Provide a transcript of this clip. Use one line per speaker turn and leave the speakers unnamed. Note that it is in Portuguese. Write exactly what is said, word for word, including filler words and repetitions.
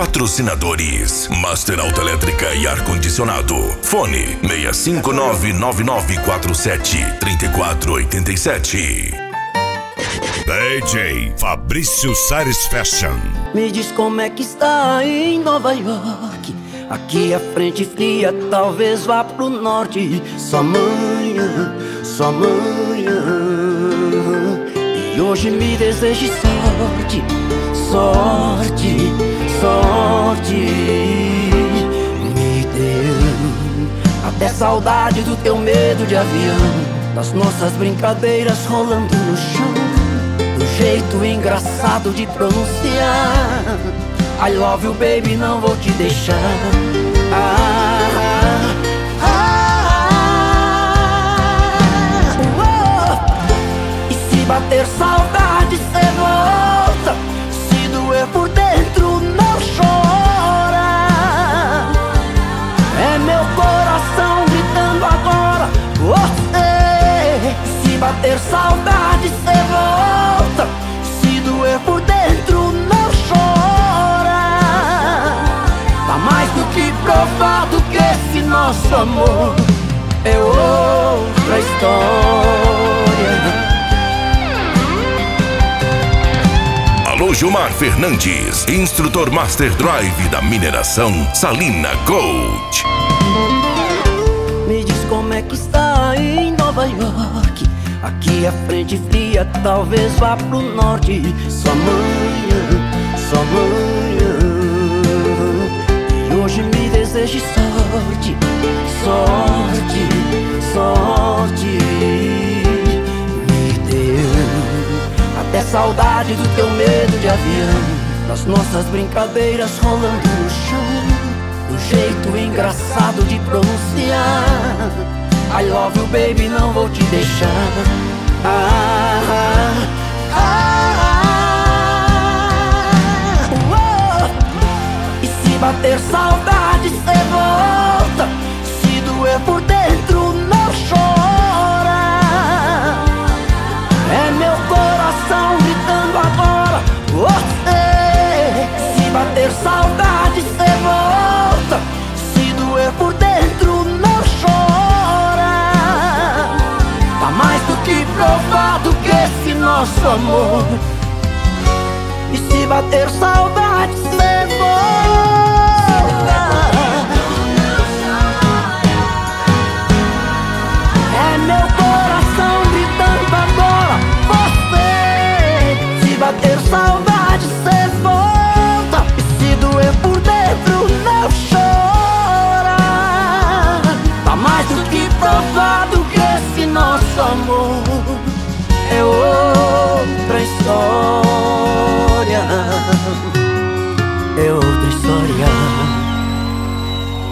Patrocinadores: Master Autoelétrica e Ar-Condicionado. Fone seis cinco nove nove nove quatro sete três quatro oito sete. D J Fabrício Sares Fashion.
Me diz como é que está aí em Nova York. Aqui a frente fria, talvez vá pro norte. Só amanhã, só amanhã. E hoje me deseje sorte, sorte, sorte. Me deu até saudade do teu medo de avião, das nossas brincadeiras rolando no chão, do jeito engraçado de pronunciar I love you baby, não vou te deixar. ah, ah, ah, oh. E se bater saudade cê volta, se doer por dentro não chora. É meu coração gritando agora, você. Se bater saudade cê volta, se doer por dentro não chora. Tá mais do que provado que esse nosso amor é outra história.
Alô Gilmar Fernandes, instrutor Master Drive da mineração Salina Gold.
Me diz como é que está aí em Nova York. Aqui a frente fria, talvez vá pro norte. Só amanhã, só amanhã. E hoje me deseje sorte, sorte, sorte. Me deu até saudade do teu medo de avião, das nossas brincadeiras rolando no chão, do jeito engraçado de pronunciar I love you baby, não vou te deixar. ah, ah, ah, oh. E se bater saudade cê volta, se doer por dentro não chora. É meu coração gritando agora, você. Se bater saudade cê volta, se doer por dentro não chora. Tá mais do que provado que esse nosso amor. E se bater saudade cê volta. É meu coração gritando agora, você. Se bater saudade cê volta, e se doer por dentro não chora. Tá mais do que provado que esse nosso amor é outra história.